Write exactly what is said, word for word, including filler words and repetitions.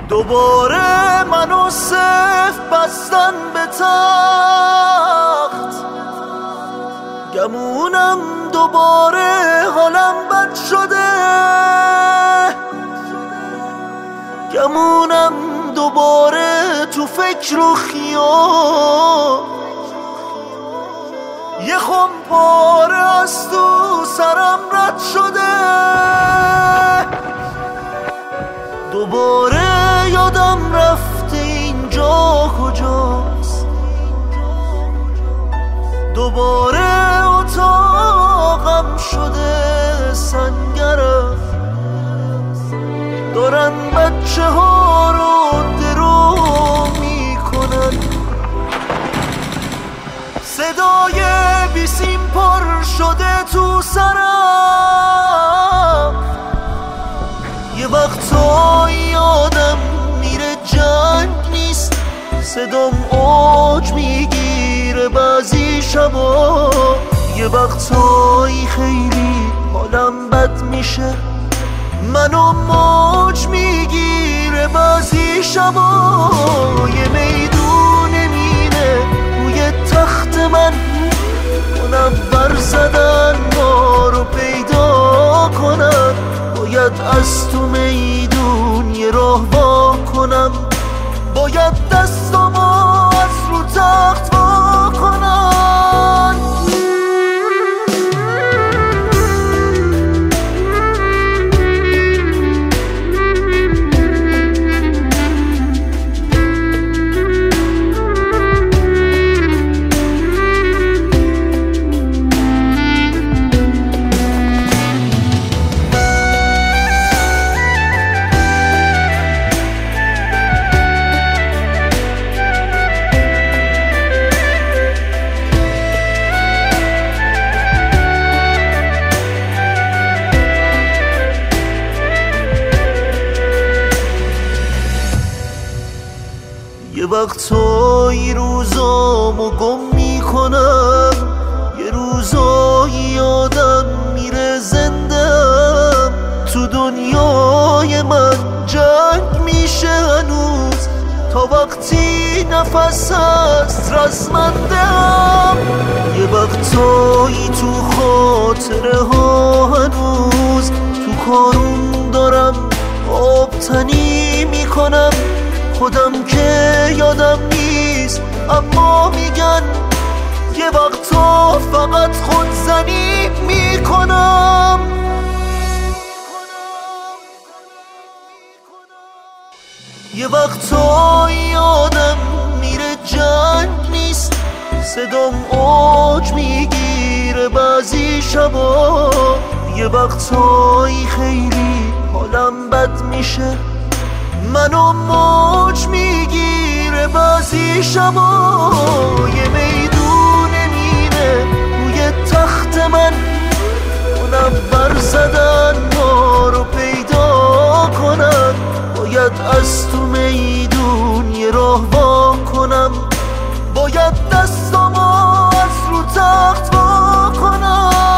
دوباره منو صف بستن به تخت، گمونم دوباره حالم بد شده، گمونم دوباره تو فکر و خیال، یه خم پاره از تو سرم رد شده، دوباره یادم رفته اینجا کجاست، دوباره اتاقم شده سنگرم، دارن بچه ها رو درو میکنن، صدای بیسیم پر شده تو سرم، یه وقتایی آدم میره جنگ نیست، صدام اوج میگیره بعضی شبا، یه وقتایی خیلی حالم بد میشه، منو موج میگیره بعضی شبا، یه میدون مینه روی تخت من، منور زدن ما رو پیدا کنن، باید از تو میدون یه راه وا کنم، باید دستامو از رو تخت وا کنم. یه وقتایی روزامو گم میکنم، یه روزایی آدم میره زندم، تو دنیای من جنگ میشه هنوز، تا وقتی نفس هست رزمندم، یه وقتایی تو خاطره ها هنوز، تو کارون دارم آبتنی میکنم، خودم که یادم نیست اما میگن یه وقتا فقط خودزنی میکنم، یه وقتا یادم میره جنگ نیست، صدام اوج میگیره بعضی شبا، یه وقتایی خیلی حالم بد میشه، منو موج میگیره بعضی شبا، یه میدون مینه روی تخت من، منور زدن ما رو پیدا کنن، باید از تو میدون یه راه وا کنم، باید دستامو از رو تخت وا کنم.